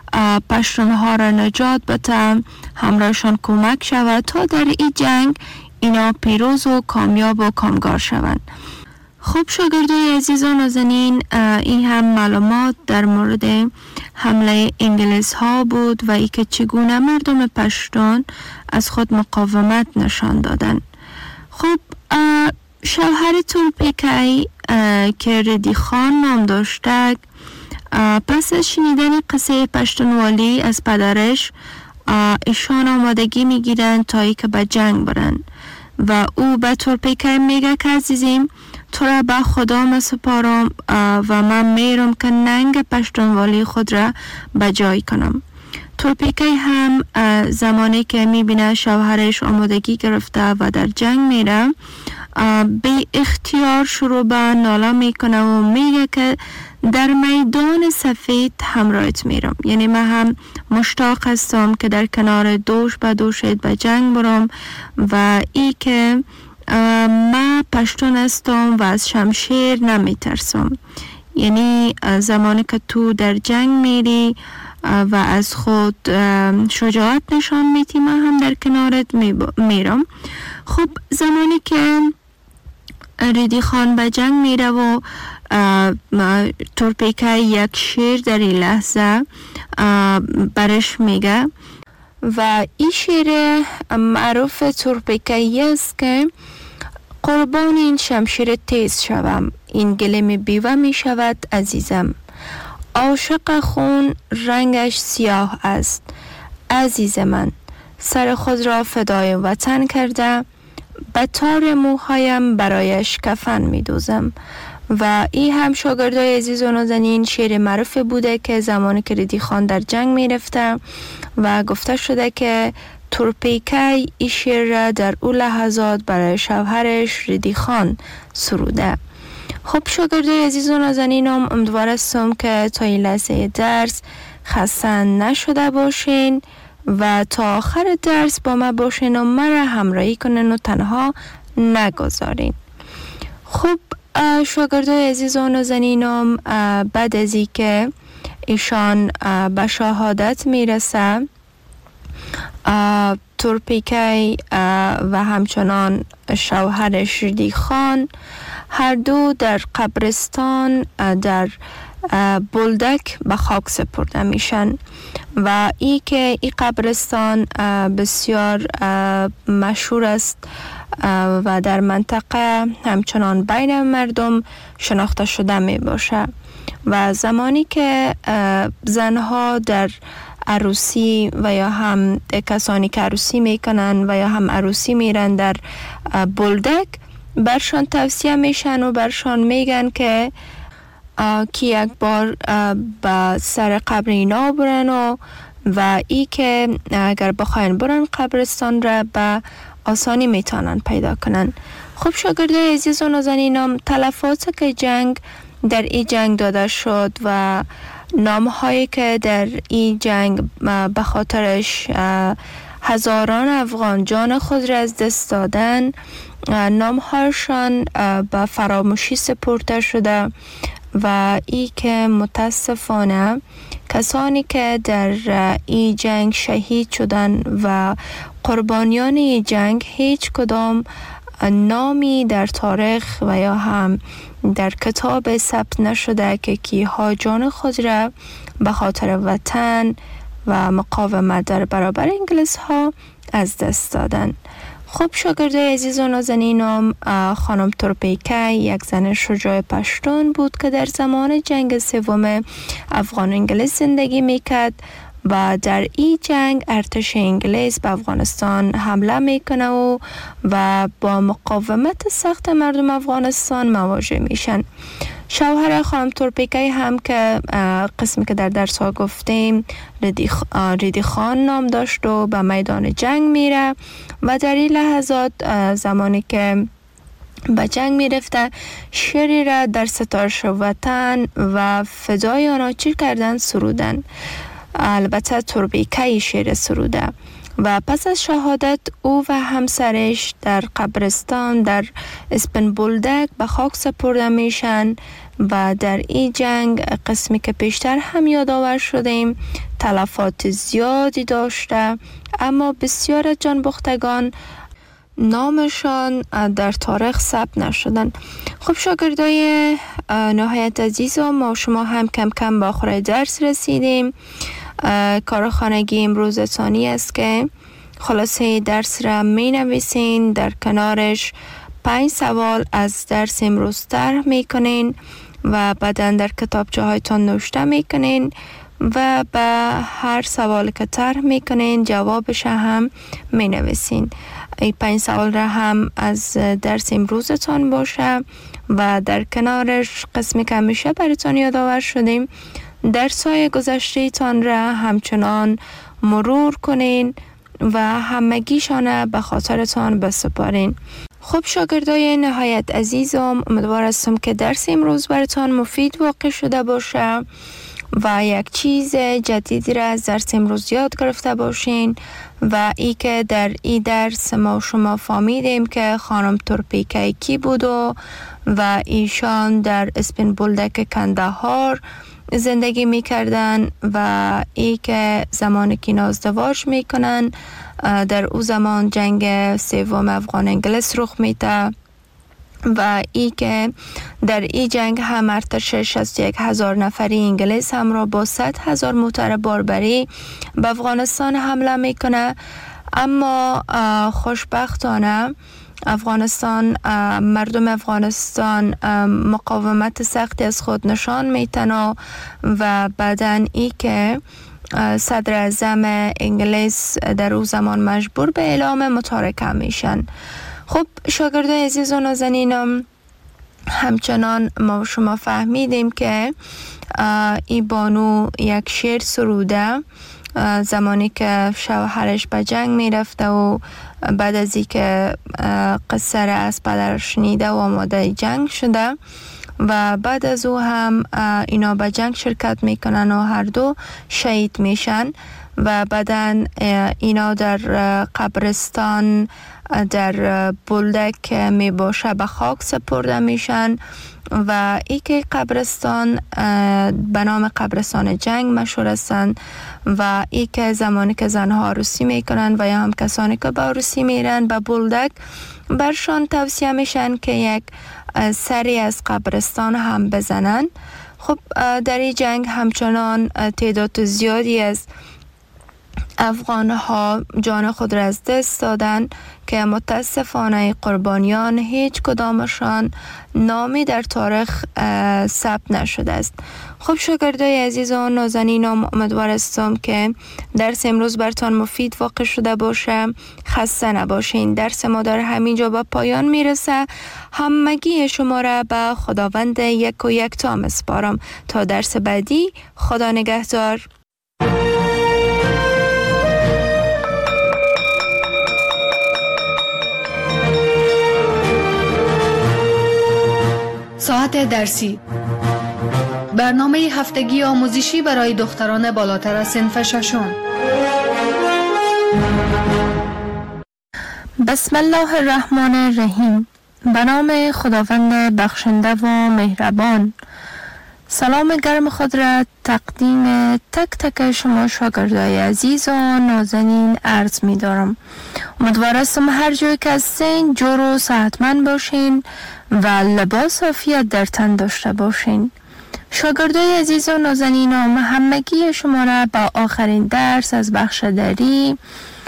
پشتونها را نجات بده، همراهشان کمک شود تا در این جنگ اینا پیروز و کامیاب و کامگار شوند. خب شاگردای عزیز و نازنین، این هم معلومات در مورد حمله انگلیس ها بود و ای که چگونه مردم پشتون از خود مقاومت نشان دادن. خب شوهر تورپیکی که ردی خان نام داشته، پس از شنیدن قصه پشتونوالی از پدرش، ایشان آمادگی میگیرن تا ای که به جنگ برن و او به تورپیکی میگه که عزیزیم، تو را به خدا مسپارم و من میرم که ننگ پشتونوالی خود را به جای کنم. تورپیکی هم زمانی که میبینه شوهرش آمادگی گرفته و در جنگ میره، به اختیار شروع به ناله میکنه و میگه که در میدان سفید همراهت میرم، یعنی من هم مشتاق هستم که در کنار دوش به دوشت به جنگ برم و ای که من پشتون هستم و از شمشیر نمیترسم. یعنی زمانی که تو در جنگ میری و از خود شجاعت نشان میدی، من هم در کنارت میرم. خب زمانی که ردی خان به جنگ میره و تورپیکی یک شعر در این لحظه برش میگه و این شعر معروف تورپیکی است که قربان این شمشیر تیز شوم، این گلیم بیوه می شود عزیزم، عاشق خون رنگش سیاه است، عزیز من سر خود را فدای وطن کرده، به تار موهایم برایش کفن می دوزم. و این هم شاگردای عزیز و نازنین شعر معروف بوده که زمانی که ردی خان در جنگ می رفته و گفته شده که تورپیکی این شعر را در او لحظات برای شوهرش ریدی خان سروده. خب شاگردای عزیز و نازنینم، امیدوارم که تا این لحظه درس خسته نشده باشین و تا آخر درس با ما باشین و مرا همراهی کنین و تنها نگذارین. خب شاگردای عزیز و نازنینم، بعد از این که ایشان به شهادت میرسه، تورپیکی و همچنان شوهرش ریدی خان هر دو در قبرستان در بولدک به خاک سپرده میشن و ای که این قبرستان بسیار مشهور است و در منطقه همچنان بین مردم شناخته شده می باشه و زمانی که زنها در عروسی و یا هم کسانی که عروسی میکنن و یا هم عروسی میرن در بولدک، برشان توصیه میشن و برشان میگن که یک بار به سر قبر اینا برن و ای که اگر بخواین برن قبرستان را به آسانی میتونن پیدا کنن. خب شاگردای عزیز و نازنینم، تلفات که جنگ در این جنگ داده شد و نام هایی که در این جنگ به خاطرش هزاران افغان جان خود را از دست دادن، نام هایشان به فراموشی سپرده شده و ای که متاسفانه کسانی که در این جنگ شهید شدن و قربانیان این جنگ هیچ کدام نامی در تاریخ و یا هم در کتاب ثبت نشده که کیها جان خود را به خاطر وطن و مقاومت در برابر انگلیس ها از دست دادن. خب شاگردای عزیز و نازنینم، خانم تورپیکی یک زن شجاع پشتون بود که در زمان جنگ سوم افغان انگلیس زندگی میکرد و در این جنگ ارتش انگلیس به افغانستان حمله میکنه و با مقاومت سخت مردم افغانستان مواجه میشن. شوهر خانم تورپیکی هم که قسمی که در درس ها گفتیم ریدی خان نام داشت و به میدان جنگ میره و در این لحظات زمانی که به جنگ میرفته شعری را در ستایش وطن و فدای آنها چی کردن سرودن. البته تورپیکی شعر سروده و پس از شهادت او و همسرش در قبرستان در اسپن بولدک به خاک سپرده میشن و در این جنگ قسمی که پیشتر هم یادآور شدیم تلفات زیادی داشته، اما بسیار از جانباختگان نامشان در تاریخ ثبت نشدن. خب شاگردای نهایت عزیزم، ما شما هم کم کم به آخر درس رسیدیم. کارخانگی امروز ثانی است که خلاصه درس را می نویسین، در کنارش 5 سوال از درس امروز طرح می کنین و بعدا در کتابچه هایتان نوشته می کنین و به هر سوال که طرح می کنین جوابش هم می نویسین. این 5 سوال را هم از درس امروزتان باشه و در کنارش قسمی که همیشه براتان یادآور شدیم درس‌های گذشته تان را همچنان مرور کنین و همگیشان به خاطرتان بسپارین. خب شاگردای نهایت عزیزم، امیدوار هستم که درس امروز براتان مفید واقع شده باشه و یک چیز جدیدی را از درس امروز یاد گرفته باشین و ای که در این درس ما شما فهمیدیم که خانم تورپیکی کی بود و ایشان در اسپن بولدک کندهار زندگی میکردن و ای که زمانی که ازدواج میکنن در او زمان جنگ سوم افغان انگلیس رخ میده و ای که در این جنگ هم ارتش 61,000 نفری انگلیس همراه با 100,000 موتر باربری به افغانستان حمله میکنه. اما خوشبختانه مردم افغانستان مقاومت سختی از خود نشان میتن و بعدن ای که صدر اعظم انگلیس در او زمان مجبور به اعلام متارکه میشن. خب شاگردای عزیز و نازنینم، همچنان ما شما فهمیدیم که ای بانو یک شعر سروده زمانی که شوهرش به جنگ می رفته و بعد از اینکه قصه را از پدرش شنیده و آماده جنگ شده و بعد از او هم اینا به جنگ شرکت میکنن و هر دو شهید میشن و بعدن اینا در قبرستان در بولدک می باشه به خاک سپرده میشن و ای که قبرستان به نام قبرستان جنگ مشهور هستند و ای که زمانی که زنها عروسی میکنن و یا هم کسانی که به عروسی میرن به بولدک برشان توصیه میشن که یک سری از قبرستان هم بزنن. خب در این جنگ همچنان تعداد زیادی از افغان ها جان خود را از دست دادن که متاسفانه قربانیان هیچ کدامشان نامی در تاریخ ثبت نشده است. خب شاگردای عزیز و نازنینم، امیدوار هستم که درس امروز برتان مفید واقع شده باشه. خسته نباشین. درس ما در همینجا به پایان میرسه. همگی شما را به خداوند یک و یکتا میسپارم تا درس بعدی. خدا نگهدار. ساعت درسی، برنامه هفتگی آموزشی برای دختران بالاتر از صنف ششم. بسم الله الرحمن الرحیم. به نام خداوند بخشنده و مهربان. سلام گرم خود را تقدیم تک تک شما شاگردای عزیز و نازنین عرض می دارم. امیدوار هستم هر جایی که هستین جور و صحتمند باشین و لباس عافیت در تن داشته باشین. شاگردای عزیز و نازنینم، همگی شما را با آخرین درس از بخش دری،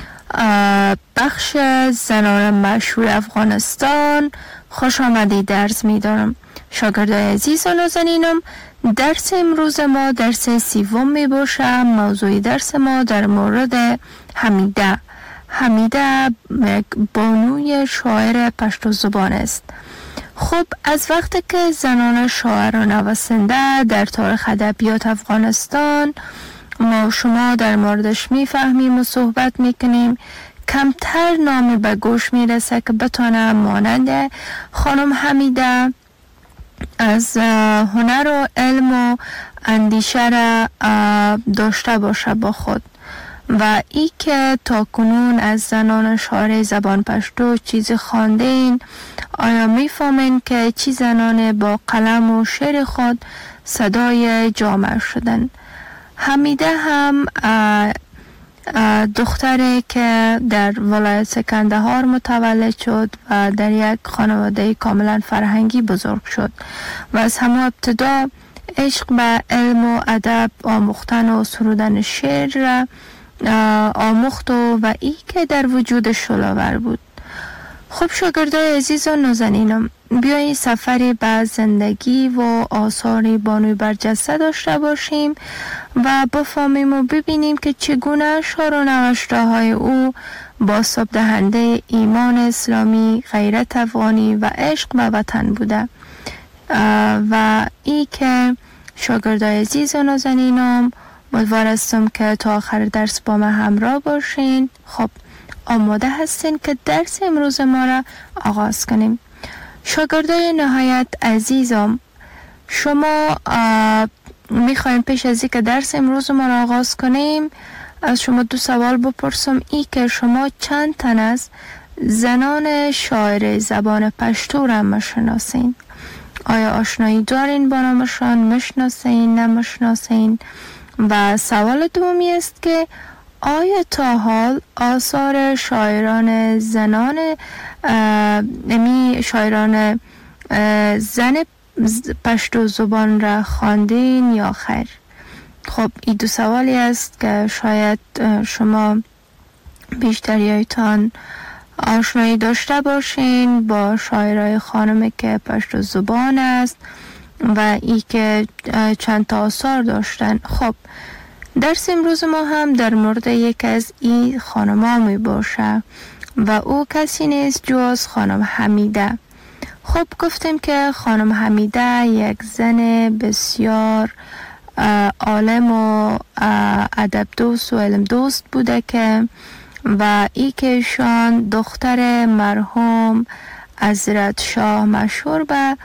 بخش زنان مشهور افغانستان خوش آمدید درس می دارم. شاگردای عزیز و نازنینم، درس امروز ما درس سوم می باشه. موضوع درس ما در مورد حمیده. حمیده یک بانوی شاعر پشتو زبان است. خب از وقتی که زنان شاعر و نویسنده در تاریخ ادبیات افغانستان ما شما در موردش میفهمیم و صحبت میکنیم، کمتر نامی به گوش میرسه که بتونه مانند خانم حمیده از هنر و علم و اندیشه را داشته باشه با خود و ای که تا کنون از زنان شاعر زبان پشتو چیزی خواندین، آیا میفهمین که چی زنان با قلم و شعر خود صدای جامعه شدن؟ حمیده هم دختری که در ولایت کندهار متولد شد و در یک خانواده کاملا فرهنگی بزرگ شد و از همه ابتدا عشق به علم و ادب آموختن و سرودن شعر را آموخت و ای که در وجود شلاور بود. خب شاگردای عزیز و نازنینم، بیایید سفری به زندگی و آثار بانوی برجسته داشته باشیم و بفهمیم و ببینیم که چگونه اشعار و نوشته های او بازتاب دهنده ایمان اسلامی، غیرت افغانی و عشق به وطن بوده و ای که شاگردای عزیز و نازنینم، امیدوار هستم که تا آخر درس با من همراه باشین. خب آماده هستین که درس امروز ما را آغاز کنیم؟ شاگردای نهایت عزیزم، شما میخوایم پیش از اینکه درس امروز ما را آغاز کنیم از شما دو سوال بپرسم. ای که شما چند تن از زنان شاعر زبان پشتو را میشناسین؟ آیا آشنایی دارین با نامشان؟ میشناسین؟ نمیشناسین؟ و سوال دومی است که آیا تا حال آثار شاعران زنان شاعران زن پشتو زبان را خواندین یا خیر؟ خب این دو سوالی است که شاید شما بیشتریایتان آشنایی داشته باشین با شاعرای خانمی که پشتو زبان است و ای که چند تا آثار داشتن. خب درس امروز ما هم در مورد یک از این خانم‌ها می باشه و او کسی نیست جز خانم حمیده. خب گفتیم که خانم حمیده یک زن بسیار عالم و ادب دوست و علم دوست بوده که و ای که ایشان دختر مرحوم حضرت شاه مشهور به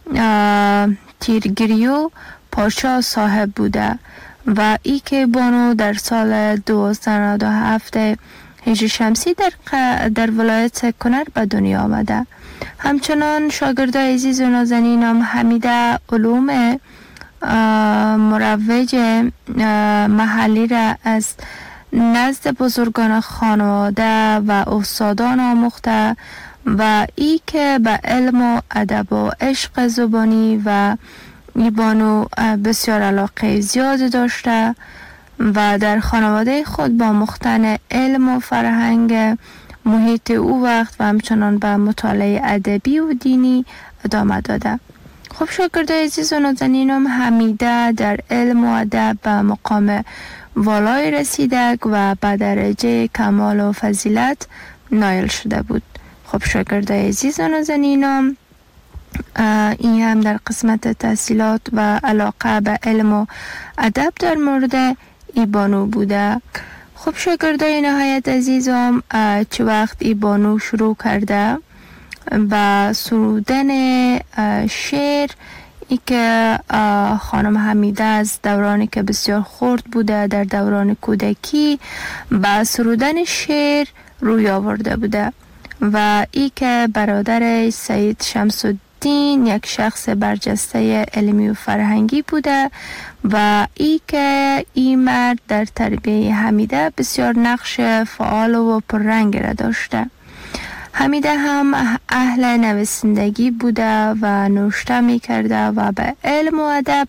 تیرگریو پادشاه صاحب بوده و ای که بانو در سال 1297 هجری شمسی در ولایت کنر به دنیا آمده. همچنان شاگردای عزیز و نازنینم حمیده علوم مروج محلی را از نزد بزرگان خانواده و استادان آموخته و ای که به علم و ادب و عشق زبانی و ای بانو بسیار علاقه زیاد داشته و در خانواده خود با مختن علم و فرهنگ محیط او وقت و همچنان به مطالعه ادبی و دینی ادامه داده. خب شاگردای عزیز و نازنینم حمیده در علم و ادب به مقام والای رسیده و به درجه کمال و فضیلت نایل شده بود. خب شاگردای عزیز و نازنینم این هم در قسمت تحصیلات و علاقه به علم و ادب در مورد ای بانو بوده. خب شاگردای نهایت عزیزم چه وقت ای بانو شروع کرده با سرودن شعر، ای که خانم حمیده از دورانی که بسیار خرد بوده در دوران کودکی با سرودن شعر روی آورده بوده و ای که برادر سید شمس الدین یک شخص برجسته علمی و فرهنگی بوده و ای که این مرد در تربیه حمیده بسیار نقش فعال و پررنگ را داشته. حمیده هم اهل نویسندگی بوده و نوشته می کرده و به علم و ادب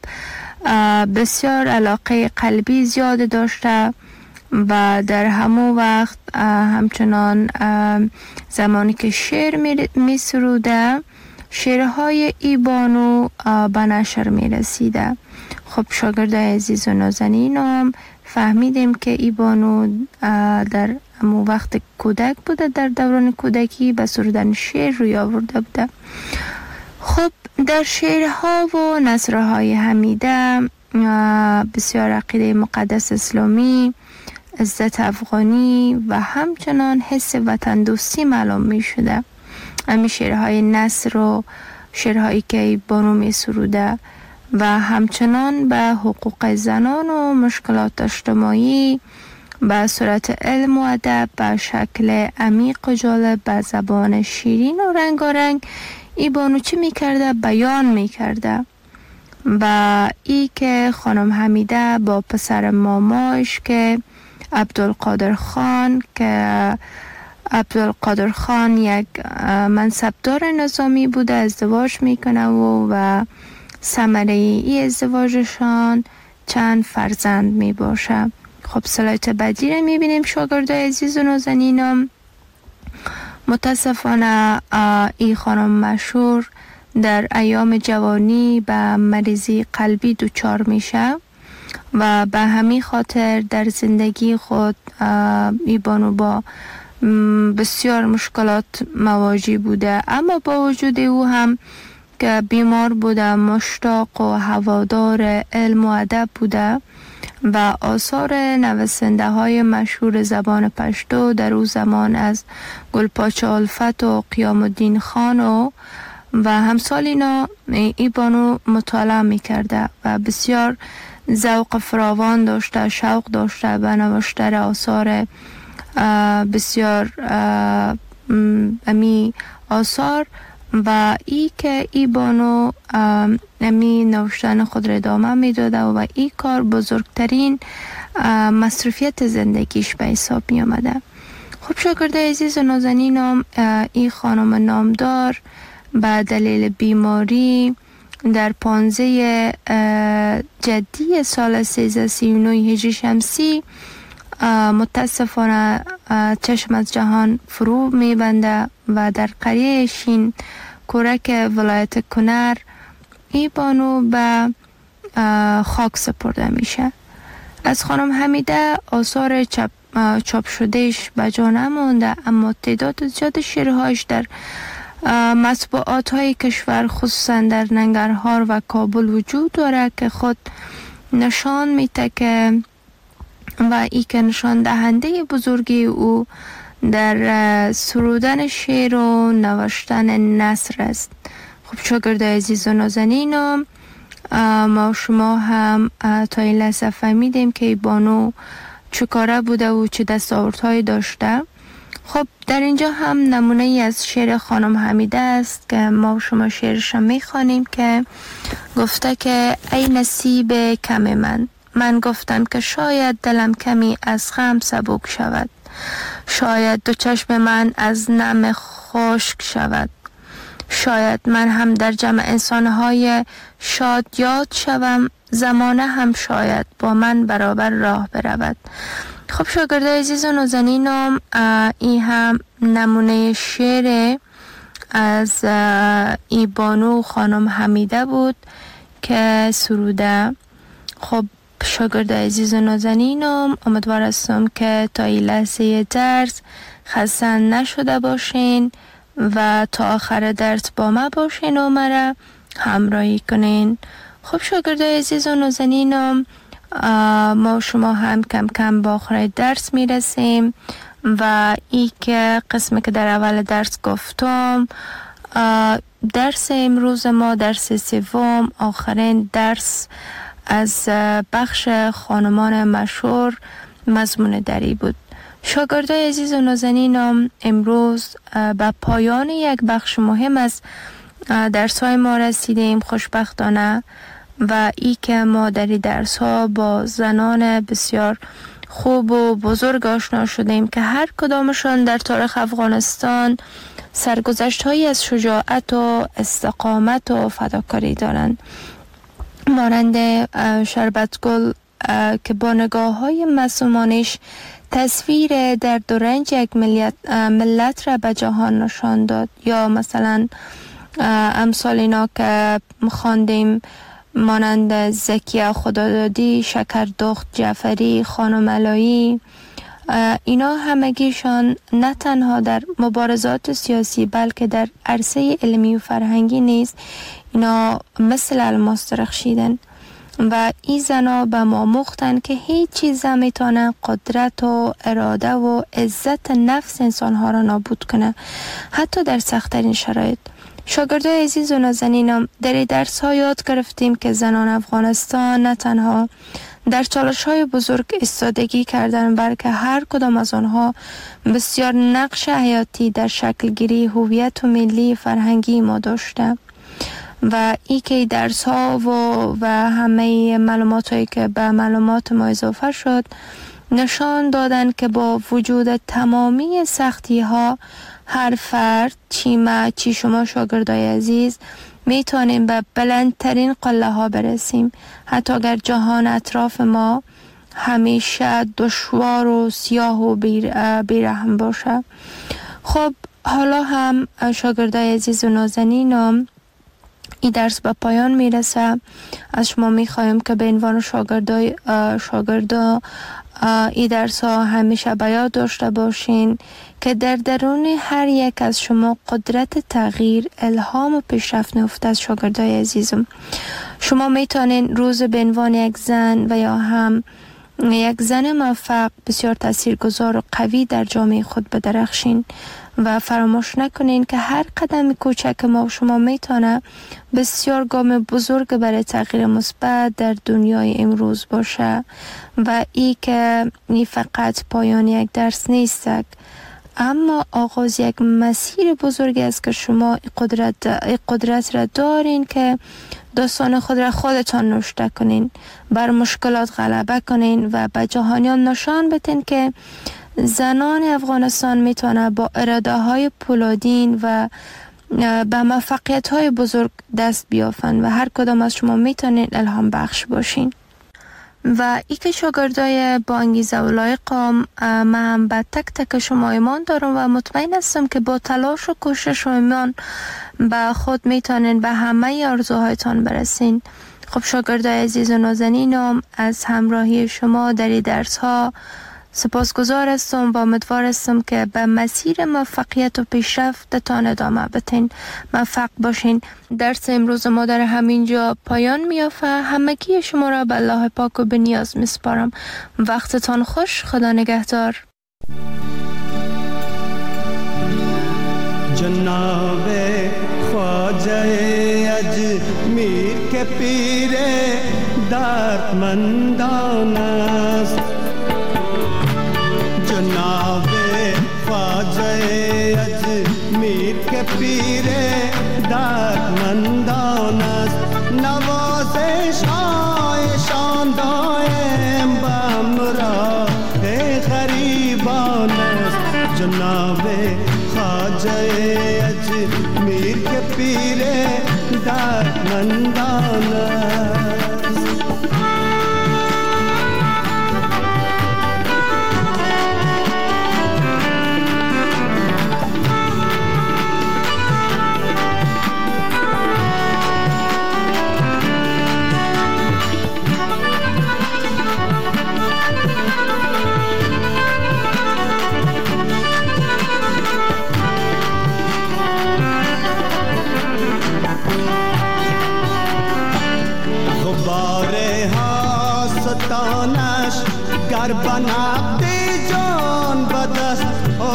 بسیار علاقه قلبی زیاد داشته و در همون وقت همچنان زمانی که شعر می سروده شعرهای ای بانو به نشر می رسیده. خب شاگردای عزیز و نازنینم فهمیدیم که ای بانو در همون وقت کودک بوده، در دوران کودکی به سرودن شعر روی آورده بوده. خب در شعرها و نثرهای حمیده بسیار عقیده مقدس اسلامی، عزت افغانی و همچنان حس وطن دوستی معلوم می شده. همین شعرهای نثر و شعرهایی که بانو می سروده و همچنان به حقوق زنان و مشکلات اجتماعی به صورت علم و ادب به شکل عمیق و جالب به زبان شیرین و رنگارنگ ای بانو چی می کرده؟ بیان می کرده. و ای که خانم حمیده با پسر ماماش که عبدالقادر خان یک منصبدار نظامی بوده ازدواج میکنه و ثمره ای ازدواجشان چند فرزند می باشه. خب سلایت بعدی رو میبینیم شاگردای عزیز و نازنینم. متاسفانه ای خانم مشهور در ایام جوانی به مریضی قلبی دچار میشه و به همین خاطر در زندگی خود ای بانو با بسیار مشکلات مواجه بوده، اما با وجود او هم که بیمار بوده مشتاق و هوادار علم و ادب بوده و آثار نویسنده های مشهور زبان پشتو در او زمان از گلپاچه الفت و قیام الدین خان و همسال اینا ای بانو مطالعه می کرده و بسیار ذوق فراوان داشته، شوق داشته به نوشتن آثار بسیار امی آثار و ای که ای بانو امی نوشتن خود را ادامه می داده و ای کار بزرگترین مصروفیت زندگیش به حساب می آمده. خب شاگرده عزیز و نازنینم ای خانم نامدار به دلیل بیماری در 15 جدی سال 1339 هجری شمسی متاسفانه چشم از جهان فرو میبنده و در قریه شین کورک ولایت کنر ای بانو به خاک سپرده میشه. از خانم حمیده آثار چاپ شدهش به جا نمونده، اما تعداد زیاد شعرهایش در مطبوعات های کشور خصوصا در ننگرهار و کابل وجود داره که خود نشان میده که و ای که نشان دهنده بزرگی او در سرودن شعر و نوشتن نثر است. خب شاگردای عزیز و نازنینم، ما شما هم تا این لحظه فهمیدیم که بانو چه کاره بوده و چه دستاوردهایی داشته. خب در اینجا هم نمونه ای از شعر خانم حمیده است که ما شما شعرش میخوانیم که گفته که ای نصیب کم من گفتم که شاید دلم کمی از غم سبک شود، شاید دو چشم من از نم خشک شود، شاید من هم در جمع انسانهای شاد یاد شوم، زمانه هم شاید با من برابر راه برود. خب شاگردای عزیز و نازنینم، این هم نمونه شعر از ای بانو خانم حمیده بود که سروده. خب شاگردای عزیز و نازنینم، امیدوار هستم که تا این لحظه درس خسته نشده باشین و تا آخر درس با ما باشین و مرا همراهی کنین. خب شاگردای عزیز و نازنینم، ما شما هم کم کم با آخر درس میرسیم و ای که قسمی که در اول درس گفتم، درس امروز ما درس سوم، آخرین درس از بخش خانمان مشهور مضمون دری بود. شاگردای عزیز و نازنینم، امروز به پایان یک بخش مهم از درس های ما رسیدیم خوشبختانه و ای که ما در این درس ها با زنان بسیار خوب و بزرگ آشنا شدیم که هر کدامشان در تاریخ افغانستان سرگذشت هایی از شجاعت و استقامت و فداکاری دارند، مانند شربتگل که با نگاه های معصومانش تصویر درد و رنج یک ملت را به جهان نشان داد، یا مثلا امثال اینا که خواندیم مانند زکیه خدادادی، شکردخت جعفری، خانم علایی، اینا همگیشان نه تنها در مبارزات سیاسی بلکه در عرصه علمی و فرهنگی نیز اینا مثل الماس درخشیدن و این زنا به ما مختن که هیچ چیز نمیتونه قدرت و اراده و عزت نفس انسانها را نابود کنه، حتی در سخت‌ترین شرایط. شاگردای عزیز و نازنینم، در درس ها یاد گرفتیم که زنان افغانستان نه تنها در چالش های بزرگ ایستادگی کردن، بلکه هر کدام از آنها بسیار نقش حیاتی در شکل گیری هویت و ملی فرهنگی ما داشته و ای که درس ها و همه معلومات هایی که به معلومات ما اضافه شد نشان دادن که با وجود تمامی سختی ها هر فرد چی شما شاگردای عزیز میتونیم به بلندترین قله ها برسیم، حتی اگر جهان اطراف ما همیشه دشوار و سیاه و بیرحم باشه. خب حالا هم شاگردای عزیز و نازنینم، این درس به پایان میرسه. از شما میخوایم که به عنوان شاگردا این درس ها همیشه به یاد داشته باشین که در درون هر یک از شما قدرت تغییر، الهام و پیشرفت نهفته از شاگردای عزیزم. شما میتونین روز به عنوان یک زن و یا هم یک زن موفق بسیار تاثیرگذار و قوی در جامعه خود بدرخشین و فراموش نکنین که هر قدم کوچک ما و شما میتونه بسیار گام بزرگ برای تغییر مثبت در دنیای امروز باشه و ای که نی فقط پایان یک درس نیست، اما آغاز یک مسیر بزرگی است که شما قدرت را دارین که داستان خود را خودتان نوشته کنین، بر مشکلات غلبه کنین و به جهانیان نشان بدین که زنان افغانستان میتونه با اراده های پولادین و به موفقیت های بزرگ دست بیافن و هر کدام از شما میتونین الهام بخش باشین. و ای که شاگردای با انگیزه و لایقم، من هم به تک تک شما ایمان دارم و مطمئن هستم که با تلاش و کوشش و ایمان به خود میتونین به همه آرزوهایتان برسین. خب شاگردای عزیز و نازنینم، از همراهی شما در این درس ها سپاسگزار هستم و امیدوار هستم که به مسیر موفقیت و پیشرفتتان ادامه بدین. موفق باشین. درس امروز ما در همینجا پایان میافته. همگی شما را به الله پاک و به نیاز میسپارم. وقتتان خوش. خدا نگهدار. جناب خواجه اجمیر که پیر دردمندان است، جناب خواجه اجمیر که پیر دردمندان است، نوازش هایشان دائم به همراه غریبان است. جناب خواجه اجمیر که پیر دردمندان است. ستانش گر بنقد جان به دست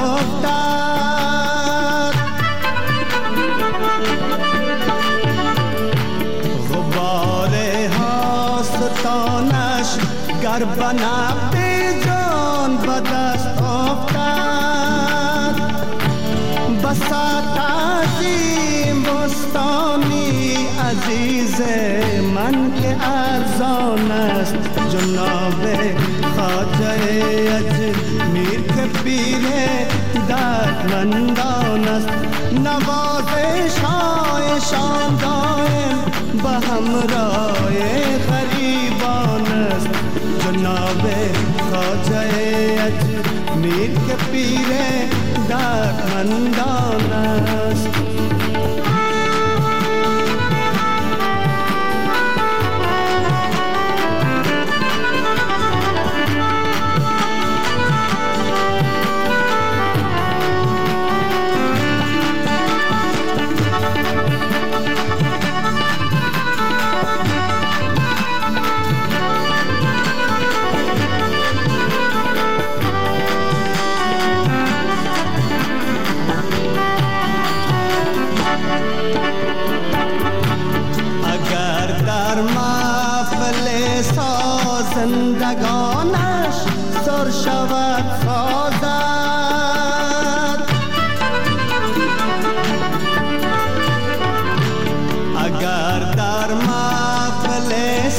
افتد، غبار ستانش گر بنقد جان به دست افتد، بساط عظیم بستانی عزیز من که ارزان است. جناب خواجه اجمیر که پیر دردمندان است، نوازش هایشان دائم به همراه غریبان است. جناب خواجه اجمیر که پیر دردمندان است. زندگانش سر شود سازد، اگر در محفل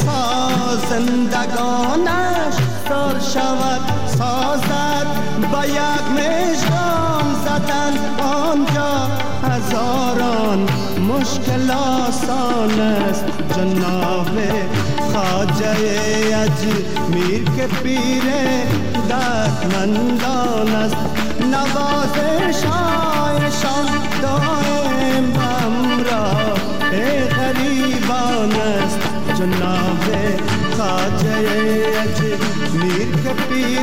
زندگانش سر شود سازد، با یک مژگان زدن آنجا هزاران مشکل آسان است. جناب خواجه اجمیر که پیر دردمندان است، نوازش هایشان دائم به همراه غریبان است. جناب خواجه اجمیر که پیر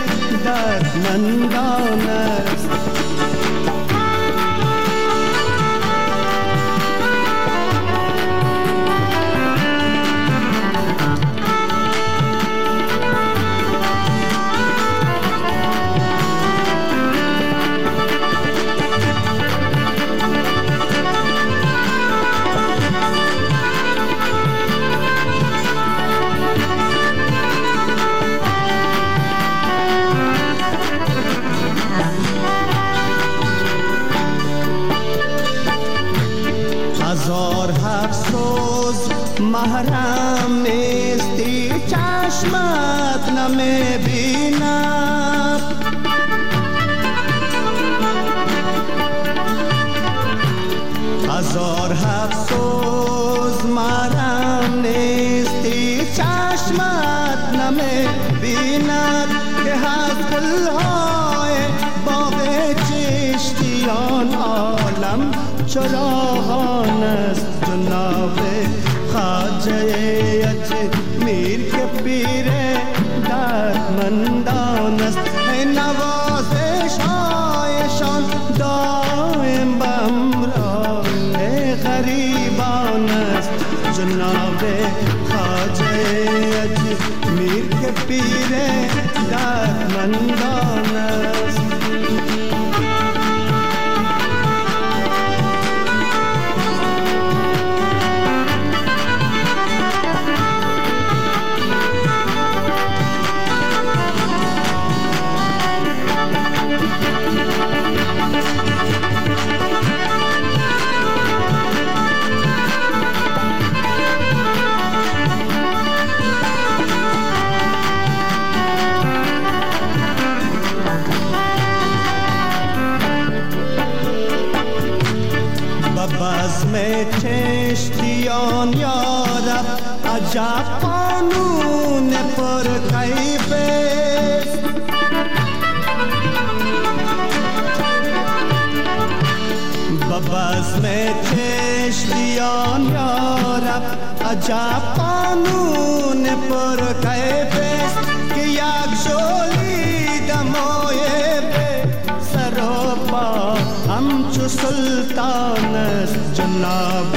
دردمندان است. محرم نیستی چشمت نمیبیند، هزار افسوس محرم نیستی چشمت نمیبیند، که از گلهای باغ چشتیان عالم چراغان است. جناب خواجه اجمیر که پیر دردمندان است، عجب قانون پر کیفست که یک شولی دمای به سر و پا همچو سلطان است جناب